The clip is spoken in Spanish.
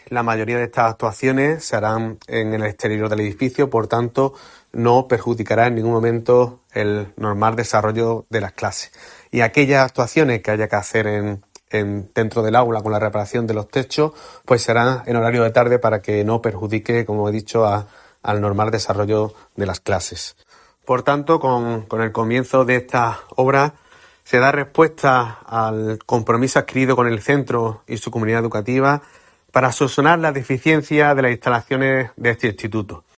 La mayoría de estas actuaciones se harán en el exterior del edificio, por tanto, no perjudicará en ningún momento el normal desarrollo de las clases. Y aquellas actuaciones que haya que hacer dentro del aula con la reparación de los techos, pues serán en horario de tarde para que no perjudique, como he dicho, al normal desarrollo de las clases. Por tanto, con el comienzo de esta obra se da respuesta al compromiso adquirido con el centro y su comunidad educativa para solucionar las deficiencias de las instalaciones de este instituto.